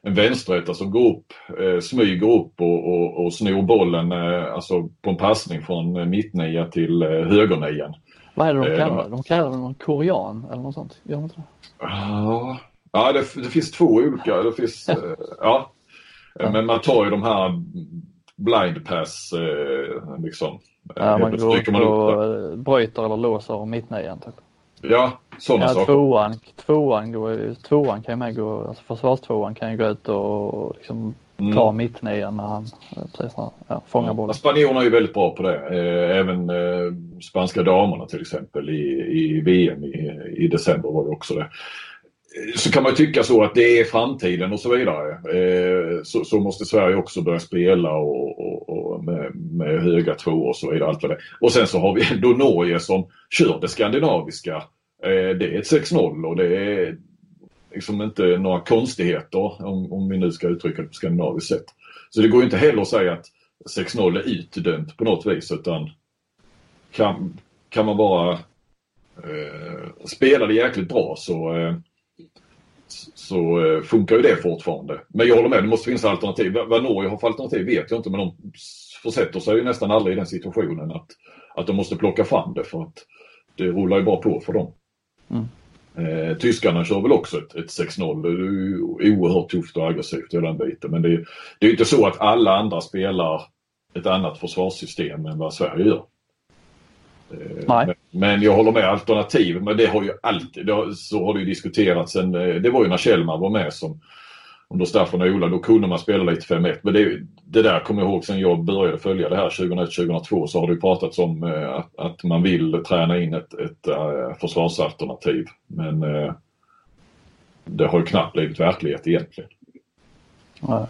en vänsterrätta som går upp, eh, smyger upp och, och, och snor bollen eh, alltså på en passning från eh, mittnia till eh, högernian. Vad är det de eh, kallar det? De kallar det någon korean eller något sånt. Gör de inte det? Ja, ja det, det finns två olika. Det finns, eh, ja. ja. Men man tar ju de här blind pass eh, liksom. Ja, man går upp man och bryter eller låser och mittnian typ. Ja, sådana ja, saker. Tvåan, tvåan, går, tvåan kan ju med gå, alltså försvarstvåan kan ju gå ut och liksom mm. ta mittnian när han precis när, ja, fångar ja. bollen. Spanjorerna är ju väldigt bra på det. Eh, även eh, spanska damerna till exempel i, i V M i, i december var det också det. Så kan man tycka så att det är framtiden och så vidare. Eh, så, så måste Sverige också börja spela och, och, och med, med höga två och så vidare. Allt det. Och sen så har vi ändå Norge som kör det skandinaviska. Eh, det är ett sex noll och det är liksom inte några konstigheter om, om vi nu ska uttrycka det på skandinaviskt sätt. Så det går inte heller att säga att sex noll är utdömt på något vis, utan kan, kan man bara eh, spela det jäkligt bra så... Eh, så funkar ju det fortfarande. Men jag håller med, det måste finnas alternativ. Vad Norge har för alternativ vet jag inte, men de försätter sig ju nästan aldrig i den situationen att, att de måste plocka fram det, för att det rullar ju bara på för dem. Mm. Eh, tyskarna kör väl också ett, ett sex noll. Det är ju oerhört tufft och aggressivt i den biten. Men det, det är ju inte så att alla andra spelar ett annat försvarssystem än vad Sverige gör. Nej. Men jag håller med, alternativ, men det har ju alltid, det har, så har det ju diskuterats sen, det var ju när Kjellman var med som under Staffan och Ola, då kunde man spela lite fem ett, men det, det där kommer jag ihåg sen jag började följa det här tjugohundraett tjugohundratvå, så har det ju pratats om eh, att, att man vill träna in ett, ett uh, försvarsalternativ, men uh, det har ju knappt blivit verklighet egentligen. Nej.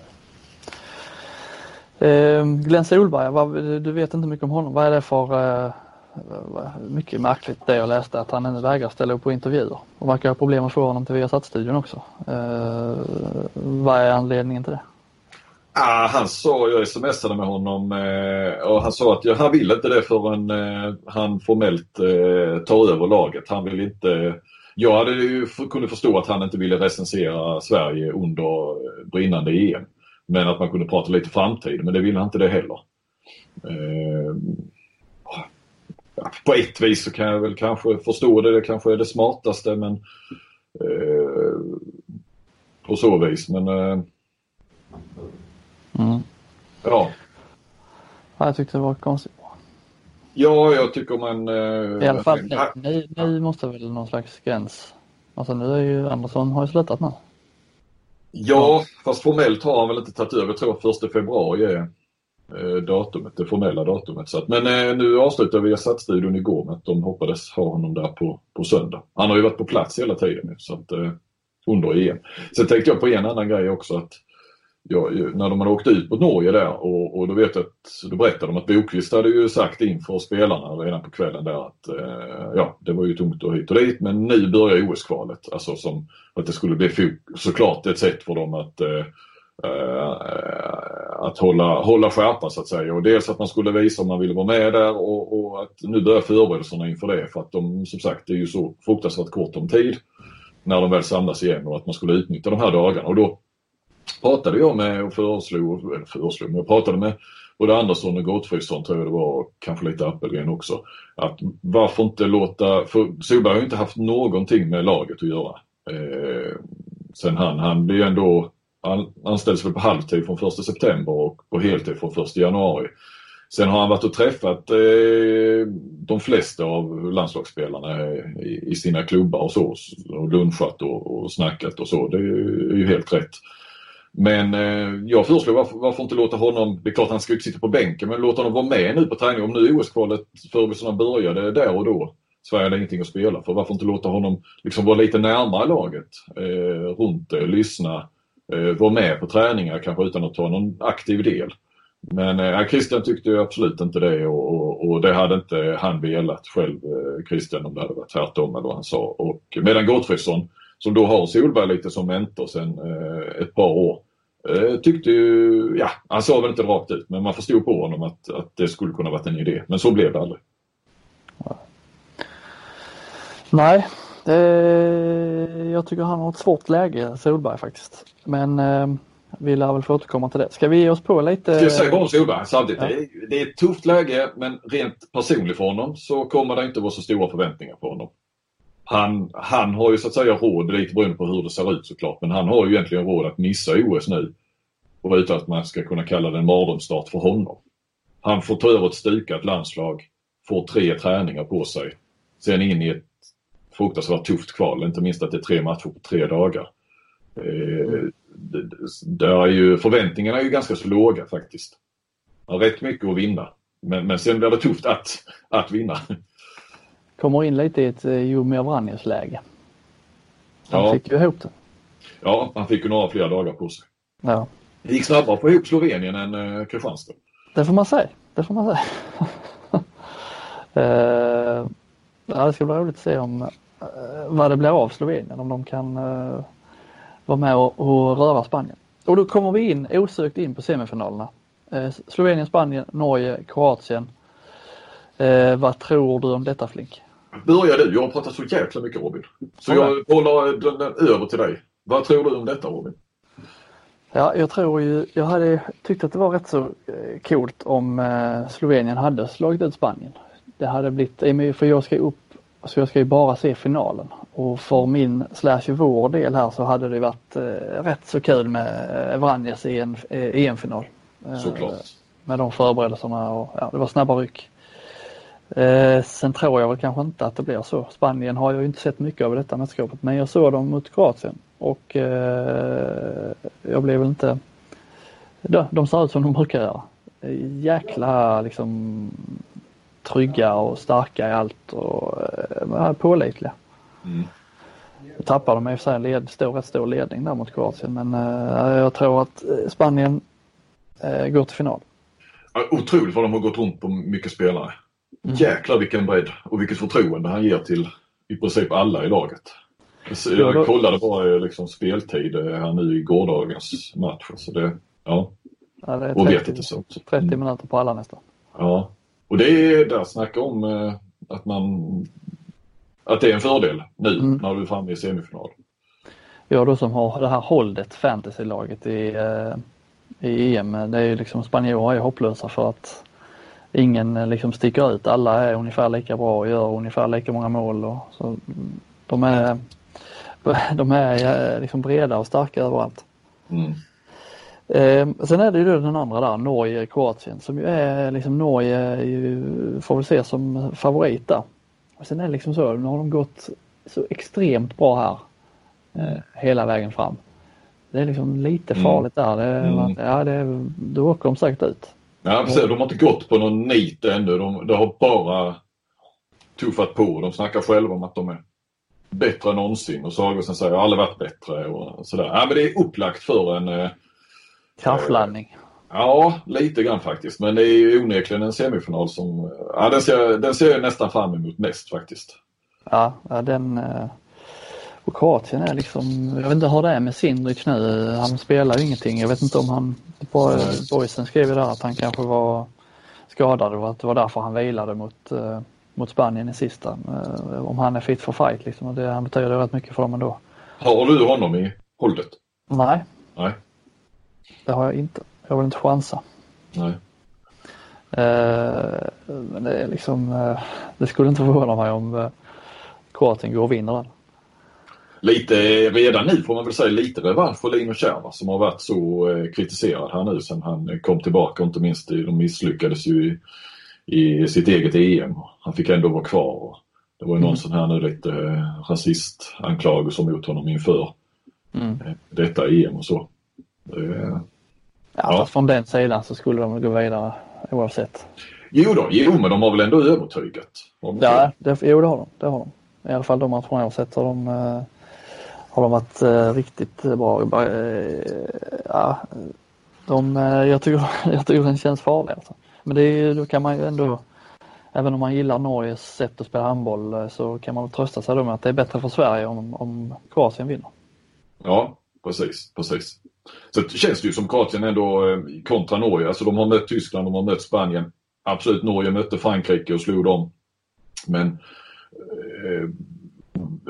Eh, Glenn Solberg, vad, du vet inte mycket om honom, vad är det för... Uh... mycket märkligt det jag läste, att han inte vägrar ställa upp på intervjuer och verkar ha problem att få honom till Viasat-studion också. Uh, vad är anledningen till det? Ah, han sa, jag smsade med honom eh, och han sa att ja, han vill inte det förrän eh, han formellt eh, tar över laget. Han vill inte, jag hade ju kunde förstå att han inte ville recensera Sverige under brinnande E M, men att man kunde prata lite framtid, men det ville han inte det heller. Eh, På ett vis så kan jag väl kanske förstå det, det kanske är det smartaste, men eh, på så vis, men eh, mm. ja. ja. Jag tyckte det var konstigt. Ja, jag tycker man... Eh, I alla fall, nu, nu, nu måste väl någon slags gräns. Alltså nu är ju Andersson har ju slutat nu. Ja, fast formellt har han väl inte tagit över, jag tror första februari är datumet, det formella datumet. Så att, men eh, nu avslutar vi Viasat-studion igår med att de hoppades ha honom där på, på söndag. Han har ju varit på plats hela tiden nu, så att, eh, under E M. Sen tänkte jag på en annan grej också, att ja, när de hade åkt ut mot Norge där och, och då vet jag att då berättade de att Bokvist hade ju sagt inför spelarna redan på kvällen där att eh, ja, det var ju tungt och hit och dit, men nu börjar O S-kvalet, alltså som att det skulle bli fok- såklart ett sätt för dem att eh, Uh, att hålla, hålla skärpa så att säga, och dels att man skulle visa om man ville vara med där och, och att nu börjar förberedelserna inför det, för att de som sagt det är ju så fruktansvärt kort om tid när de väl samlas igen, och att man skulle utnyttja de här dagarna. Och då pratade jag med och föreslog, eller föreslog men jag pratade med både Andersson och Gottfridsson, tror jag det var, kanske lite Appelgren också, att varför inte låta, för Solberg har ju inte haft någonting med laget att göra eh, sen han, han blir ändå Han anställs väl på halvtid från första september och på heltid från första januari. Sen har han varit och träffat eh, de flesta av landslagsspelarna i, i sina klubbar och så, och lunchat och, och snackat och så. Det är ju helt rätt. Men eh, jag föreslår varför, varför inte låta honom, det är klart han ska inte sitta på bänken, men låta honom vara med nu på träning. Om nu O S-kvalet förberedelserna började där och då, Sverige hade ingenting att spela för. Varför inte låta honom liksom vara lite närmare laget, eh, runt det, lyssna, eh, vara med på träningar kanske utan att ta någon aktiv del. Men eh, Christian tyckte ju absolut inte det, och, och, och det hade inte han velat själv, eh, Christian, om det hade varit tvärtom eller vad han sa. Och medan Gottfridsson, som då har Solberg lite som mentor sedan eh, ett par år, eh, tyckte ju, ja, han sa väl inte rakt ut, men man förstod på honom att, att det skulle kunna varit en idé. Men så blev det aldrig. Nej, Det, jag tycker han har ett svårt läge, Solberg faktiskt. Men eh, vi lär väl få återkomma till det. Ska vi ge oss på lite... Ska jag säga bara om Solberg samtidigt? Ja. Det, är, det är ett tufft läge, men rent personligt för honom så kommer det inte vara så stora förväntningar på honom. Han, han har ju så att säga råd, lite beroende på hur det ser ut såklart, men han har ju egentligen råd att missa O S nu. Och utan att man ska kunna kalla det en mardrömsstart för honom. Han får ta över ett stukat landslag, får tre träningar på sig. Sen in i ett fruktansvärt tufft kval, inte minst att det är tre matcher på tre dagar. Eh, det, det är ju, förväntningarna är ju ganska så låga faktiskt. Han har rätt mycket att vinna. Men, men sen blir det tufft att, att vinna. Kommer in lite i ett Jomir Vranjes läge. Han Ja. fick ju ihop det. Ja, han fick ju några fler dagar på sig. Ja. Det gick snabbare på ihop Slovenien än uh, Kristianstad. Det får man säga. Det får man säga. uh, ja, det ska bli roligt att se om uh, vad det blir av Slovenien. Om de kan uh, vara med och, och röra Spanien. Och då kommer vi in osökt in på semifinalerna. Uh, Slovenien, Spanien, Norge, Kroatien. Uh, vad tror du om detta, Flink? Börjar du? Jag har pratat så jäkla mycket, Robin. Så jag håller den, den över till dig. Vad tror du om detta, Robin? Ja, jag tror ju, jag hade tyckt att det var rätt så coolt om eh, Slovenien hade slagit ut Spanien. Det hade blivit, för jag ska upp, så jag ska ju bara se finalen. Och för min slash vår del här så hade det varit eh, rätt så kul med eh, Vranjes i en eh, E M-final. Eh, Såklart. Med de förberedelserna och ja, det var snabba ryck. Eh, sen tror jag väl kanske inte att det blir så. Spanien har jag ju inte sett mycket av detta mästerskapet, men jag såg dem mot Kroatien. Och eh, jag blev väl inte... De, de ser ut som de brukar göra. Jäkla liksom trygga och starka i allt och eh, pålitliga. Mm. Jag tappade de i och för sig en led, stor, rätt stor ledning där mot Kroatien. Men eh, jag tror att Spanien eh, går till final. Otroligt vad de har gått runt på mycket spelare. Mm. Jäklar vilken bredd och vilket förtroende han ger till i princip alla i laget. Jag då... kollade bara liksom speltid här nu i gårdagens match. Så det, ja. Ja, det är och vet inte så. trettio mm. minuter på alla nästan. Ja, och det är där snacka om eh, att man att det är en fördel nu mm. när du är framme i semifinal. Ja, då som har det här hållet fantasylaget i, eh, i E M, det är ju liksom spanjorer är hopplösa för att ingen liksom sticker ut. Alla är ungefär lika bra och gör ungefär lika många mål. Och så de är, de är liksom breda och starka överallt. Mm. Eh, sen är det ju den andra där, Norge, Kroatien, som ju är liksom Norge är ju, får vi se som favorit där. Och sen är det liksom så, nu har de gått så extremt bra här eh, hela vägen fram. Det är liksom lite farligt mm. där. Det, mm. Ja, det, då åker de säkert ut. Ja, precis. De har inte gått på någon nit ännu. De, de har bara tuffat på. De snackar själva om att de är bättre än någonsin. Och Sagosen säger att jag aldrig varit bättre. Och sådär. Ja, men det är upplagt för en... Eh, kraftladdning. Eh, ja, lite grann faktiskt. Men det är ju onekligen en semifinal som... Ja, den ser, den ser jag nästan fram emot mest faktiskt. Ja, ja den... Eh... Och Kroatien är liksom, jag vet inte hur det är med Sindric nu, han spelar ju ingenting. Jag vet inte om han, på Boysen skrev ju där att han kanske var skadad och att det var därför han vilade mot, uh, mot Spanien i sista. Uh, om han är fit for fight liksom, och det, han betyder rätt mycket för dem ändå. Har du honom i hållet? Nej. Nej. Det har jag inte. Jag vill inte chansa. Nej. Uh, men det är liksom, uh, det skulle inte förvåna mig om uh, Kroatien går och vinner den. Lite redan nu får man väl säga lite revansch för Lino Kärva som har varit så eh, kritiserad här nu sen han kom tillbaka. Inte minst de misslyckades ju i, i sitt eget E M. Han fick ändå vara kvar. Och det var ju någon mm. sån här nu lite eh, rasistanklagelse mot honom inför mm. eh, detta E M och så. Eh, ja, ja. Från den sidan så skulle de gå vidare oavsett. Jo då, jo men de har väl ändå övertygat. Ja, det, jo det har de. Det har de. I alla fall de matcherna jag har sett har de, eh, har de varit eh, riktigt bra. Eh, ja, de, eh, jag, tycker, jag tycker den känns farlig. Alltså. Men det är, då kan man ju ändå, även om man gillar Norges sätt att spela handboll eh, så kan man trösta sig då med att det är bättre för Sverige om, om Kroatien vinner. Ja, precis. precis. Så det känns ju som Kroatien ändå eh, kontra Norge. Alltså de har mött Tyskland, de har mött Spanien. Absolut, Norge mötte Frankrike och slog dem. Men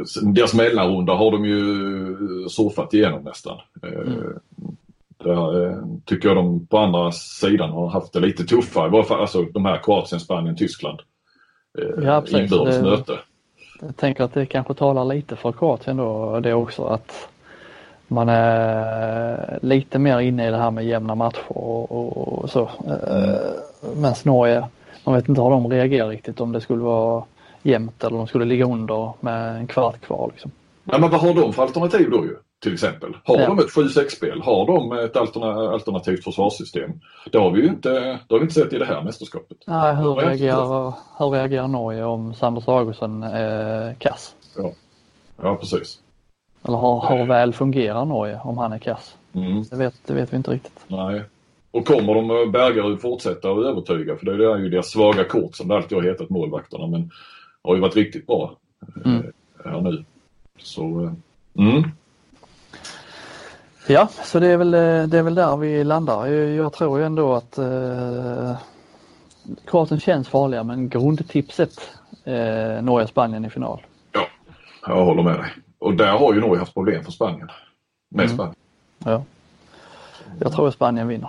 deras mellanrunda har de ju surfat igenom nästan. Mm. Där tycker jag de på andra sidan har haft det lite tuffare. I varje fall alltså de här Kroatien, Spanien, Tyskland. Ja, inbördes det, möte. Jag tänker att det kanske talar lite för Kroatien då, det också, att man är lite mer inne i det här med jämna matcher och, och, och så. Mm. Men Norge, man vet inte hur de reagerar riktigt, om det skulle vara jämnt eller de skulle ligga under med en kvart kvar. Liksom. Ja, men vad har de för alternativ då ju? Till exempel. Har ja. de ett sju sex-spel? Har de ett alterna- alternativt försvarssystem? Det har vi ju inte, det har vi inte sett i det här mästerskapet. Nej, hur, reagerar, hur reagerar Norge om Sanders Augustsson är kass? Ja, ja precis. Eller hur, hur väl fungerar Norge om han är kass? Mm. Det, vet, det vet vi inte riktigt. Nej. Och kommer de Bergerud fortsätta att övertyga? För det är ju deras svaga kort som det alltid har hetat, målvakterna. Men har ju varit riktigt bra mm. här nu. Så, mm. Ja, så det är väl, det är väl där vi landar. Jag, jag tror ju ändå att eh, Kroatien känns farliga, men grundtipset eh, Norge-Spanien i final. Ja, jag håller med dig. Och där har ju Norge haft problem för Spanien. Med mm. Spanien. Ja. Jag tror att Spanien vinner.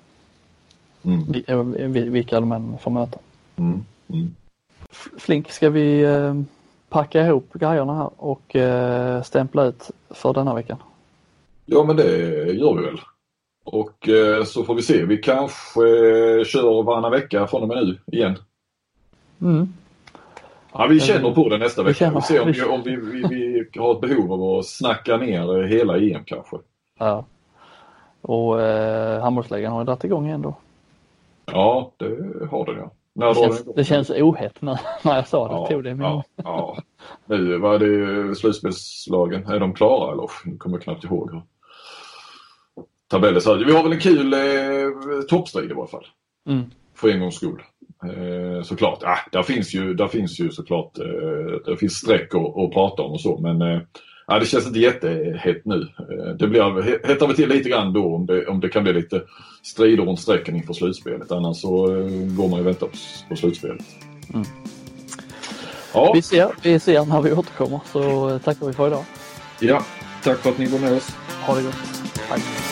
Mm. Vilka de än får möta. Mm. Mm. Flink, ska vi eh, packa ihop grejerna här och eh, stämpla ut för denna veckan? Ja, men det gör vi väl. Och eh, så får vi se. Vi kanske eh, kör varannan vecka från och med nu igen. Mm. Ja, vi känner på det nästa vi vecka. Känner, vi ser om, vi, om vi, vi, vi har ett behov av att snacka ner hela E M kanske. Ja. Och eh, handbollsligan har ju dragit igång igen då. Ja, det har den ja. När det, känns, det känns ohett när, när jag sa det. Ja, tog det ja, ja. Nu var det slutspelslagen. Är de klara eller? Nu kommer jag knappt ihåg. Tabellen så vi har väl en kul eh, toppstrid i varje fall. Mm. För en gångs skull. Eh, såklart. Ah, där finns ju där finns ju såklart eh, det finns streck att, att prata om och så, men eh, ah, det känns inte jättehett nu. Eh, det blir hettar vi till lite grann då om det om det kan bli lite strider runt strecken inför slutspelet. Annars så eh, går man ju vänta på, på slutspelet. Mm. Ja. Vi ser vi ser när vi återkommer, så tackar vi för idag. Ja, tack för att ni var med oss. Ha det gott. Tack.